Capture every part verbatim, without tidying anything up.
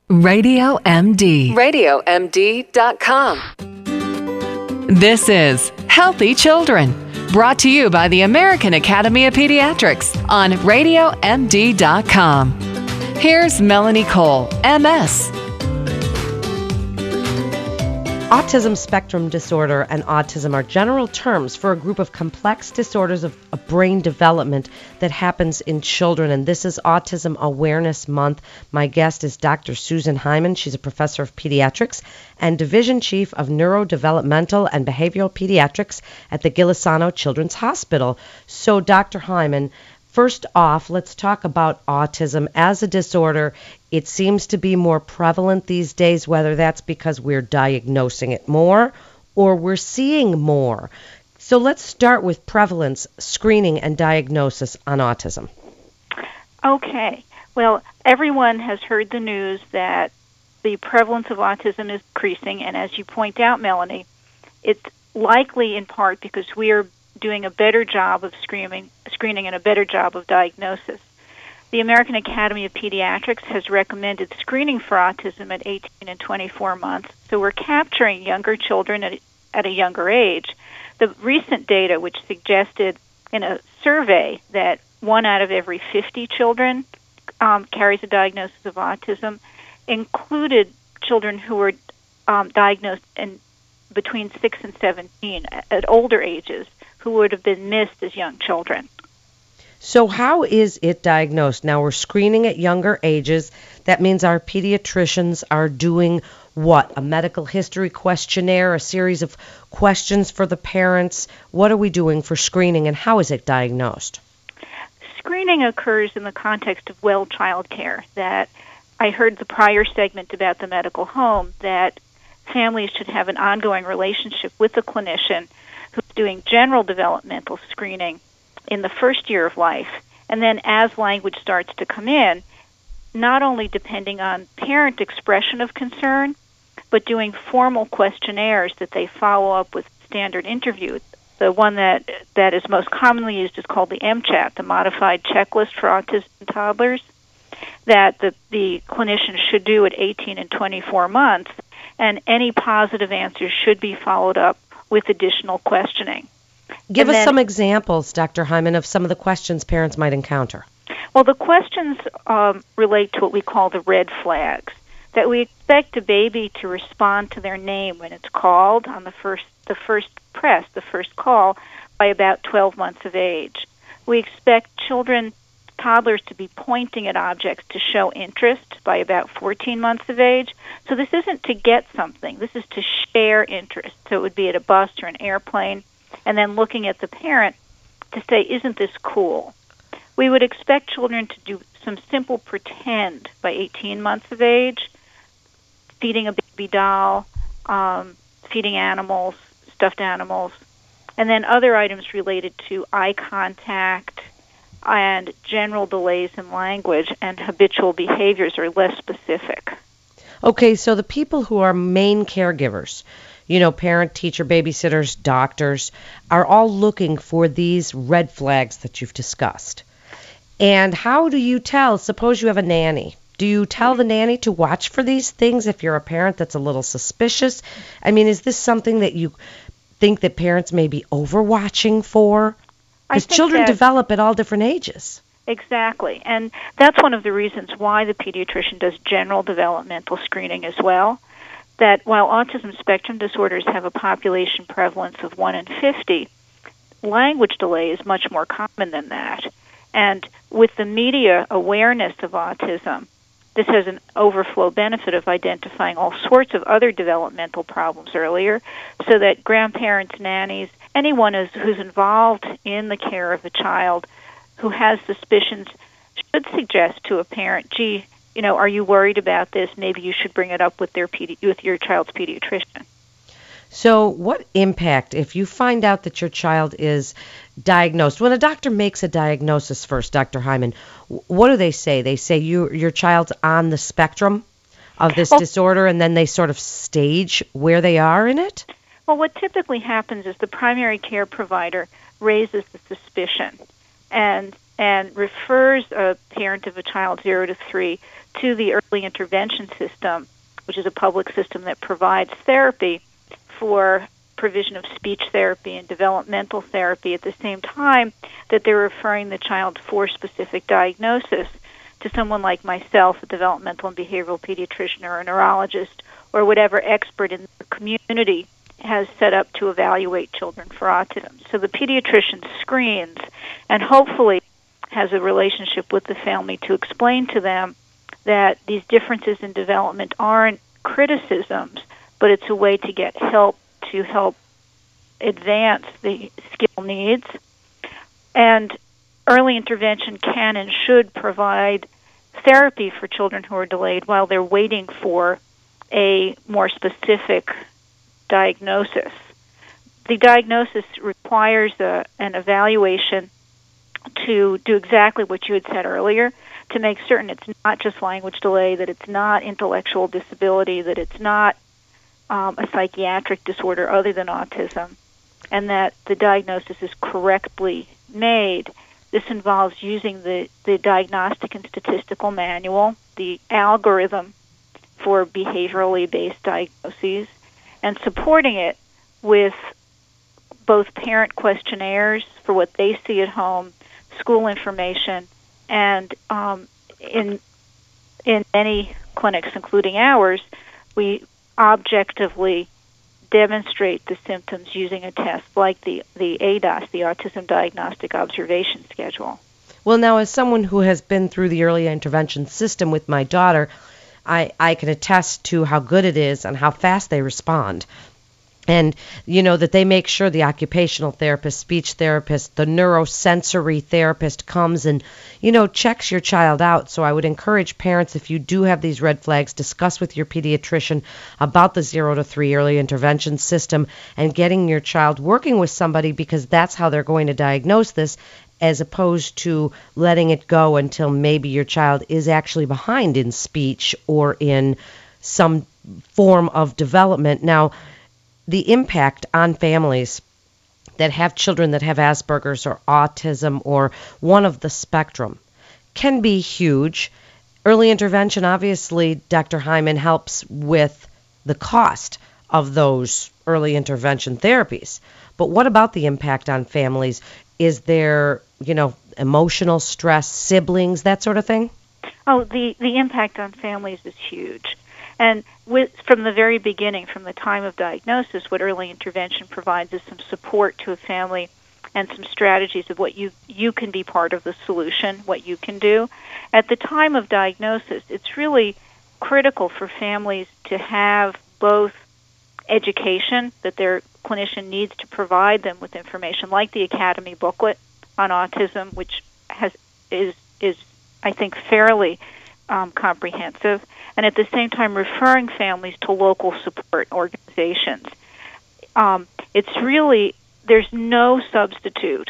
Radio M D. radio m d dot com. This is Healthy Children, brought to you by the American Academy of Pediatrics on radio m d dot com. Here's Melanie Cole, M S. Autism spectrum disorder and autism are general terms for a group of complex disorders of, of brain development that happens in children, and this is Autism Awareness Month. My guest is Doctor Susan Hyman. She's a professor of pediatrics and division chief of neurodevelopmental and behavioral pediatrics at the Gilisano Children's Hospital. So, Doctor Hyman, first off, let's talk about autism as a disorder. It seems to be more prevalent these days, whether that's because we're diagnosing it more or we're seeing more. So let's start with prevalence, screening, and diagnosis on autism. Okay. Well, everyone has heard the news that the prevalence of autism is increasing, and as you point out, Melanie, it's likely in part because we are doing a better job of screening, screening and a better job of diagnosis. The American Academy of Pediatrics has recommended screening for autism at eighteen and twenty-four months, so we're capturing younger children at, at a younger age. The recent data, which suggested in a survey that one out of every fifty children um, carries a diagnosis of autism, included children who were um, diagnosed in between six and seventeen at older ages, who would have been missed as young children. So how is it diagnosed? Now, we're screening at younger ages. That means our pediatricians are doing what? A medical history questionnaire, a series of questions for the parents. What are we doing for screening, and how is it diagnosed? Screening occurs in the context of well child care. That I heard the prior segment about the medical home, that families should have an ongoing relationship with the clinician who's doing general developmental screening in the first year of life, and then as language starts to come in, not only depending on parent expression of concern, but doing formal questionnaires that they follow up with standard interviews. The one that that is most commonly used is called the M CHAT, the Modified Checklist for Autism Toddlers, that the, the clinician should do at eighteen and twenty-four months, and any positive answers should be followed up with additional questioning. Give and us then, some examples, Doctor Hyman, of some of the questions parents might encounter. Well, the questions um, relate to what we call the red flags, that we expect a baby to respond to their name when it's called on the first the first press, the first call, by about twelve months of age. We expect children, toddlers, to be pointing at objects to show interest by about fourteen months of age. So this isn't to get something. This is to share interest. So it would be at a bus or an airplane, and then looking at the parent to say, isn't this cool? We would expect children to do some simple pretend by eighteen months of age, feeding a baby doll, um, feeding animals, stuffed animals, and then other items related to eye contact and general delays in language and habitual behaviors are less specific. Okay, so the people who are main caregivers, you know, parent, teacher, babysitters, doctors, are all looking for these red flags that you've discussed. And how do you tell? Suppose you have a nanny. Do you tell the nanny to watch for these things if you're a parent that's a little suspicious? I mean, is this something that you think that parents may be overwatching for? Because children that, develop at all different ages. Exactly. And that's one of the reasons why the pediatrician does general developmental screening as well. That while autism spectrum disorders have a population prevalence of one in fifty, language delay is much more common than that. And with the media awareness of autism, this has an overflow benefit of identifying all sorts of other developmental problems earlier, so that grandparents, nannies, anyone is, who's involved in the care of a child who has suspicions should suggest to a parent, gee, you know, are you worried about this? Maybe you should bring it up with their pedi- with your child's pediatrician. So what impact, if you find out that your child is diagnosed, when a doctor makes a diagnosis first, Doctor Hyman, what do they say? They say you, your child's on the spectrum of this well, disorder, and then they sort of stage where they are in it? Well, what typically happens is the primary care provider raises the suspicion and and refers a parent of a child zero to three to the early intervention system, which is a public system that provides therapy for provision of speech therapy and developmental therapy at the same time that they're referring the child for specific diagnosis to someone like myself, a developmental and behavioral pediatrician or a neurologist, or whatever expert in the community has set up to evaluate children for autism. So the pediatrician screens and hopefully has a relationship with the family to explain to them that these differences in development aren't criticisms, but it's a way to get help to help advance the skill needs. And early intervention can and should provide therapy for children who are delayed while they're waiting for a more specific diagnosis. The diagnosis requires a, an evaluation to do exactly what you had said earlier, to make certain it's not just language delay, that it's not intellectual disability, that it's not um, a psychiatric disorder other than autism, and that the diagnosis is correctly made. This involves using the, the Diagnostic and Statistical Manual, the algorithm for behaviorally based diagnoses, and supporting it with both parent questionnaires for what they see at home, school information, and um, in in many clinics, including ours, we objectively demonstrate the symptoms using a test like the, the A D O S, the Autism Diagnostic Observation Schedule. Well, now, as someone who has been through the early intervention system with my daughter, I, I can attest to how good it is and how fast they respond. And, you know, that they make sure the occupational therapist, speech therapist, the neurosensory therapist comes and, you know, checks your child out. So I would encourage parents, if you do have these red flags, discuss with your pediatrician about the zero to three early intervention system and getting your child working with somebody, because that's how they're going to diagnose this, as opposed to letting it go until maybe your child is actually behind in speech or in some form of development. Now, the impact on families that have children that have Asperger's or autism or one of the spectrum can be huge. Early intervention, obviously, Doctor Hyman, helps with the cost of those early intervention therapies. But what about the impact on families? Is there, you know, emotional stress, siblings, that sort of thing? Oh, the, the impact on families is huge. And with, from the very beginning, from the time of diagnosis, what early intervention provides is some support to a family and some strategies of what you, you can be part of the solution, what you can do. At the time of diagnosis, it's really critical for families to have both education that their clinician needs to provide them with information, like the Academy booklet on autism, which has is is I think fairly um, comprehensive, and at the same time referring families to local support organizations. Um, it's really, there's no substitute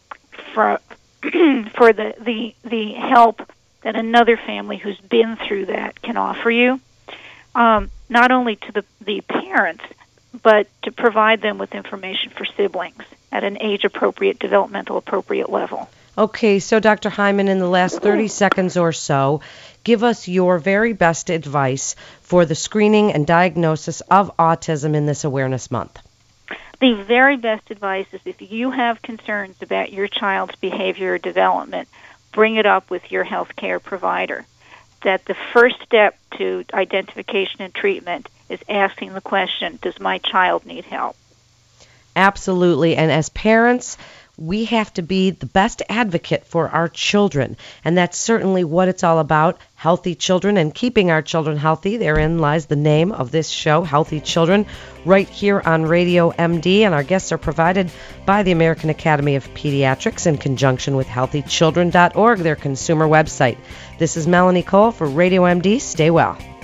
for for the, the the help that another family who's been through that can offer you, um, not only to the, the parents, but to provide them with information for siblings at an age-appropriate, developmental-appropriate level. Okay, so Doctor Hyman, in the last thirty seconds or so, give us your very best advice for the screening and diagnosis of autism in this Awareness Month. The very best advice is if you have concerns about your child's behavior or development, bring it up with your health care provider. That the first step to identification and treatment is asking the question, does my child need help? Absolutely. And as parents, we have to be the best advocate for our children. And that's certainly what it's all about, healthy children and keeping our children healthy. Therein lies the name of this show, Healthy Children, right here on Radio M D. And our guests are provided by the American Academy of Pediatrics in conjunction with healthy children dot org, their consumer website. This is Melanie Cole for Radio M D. Stay well.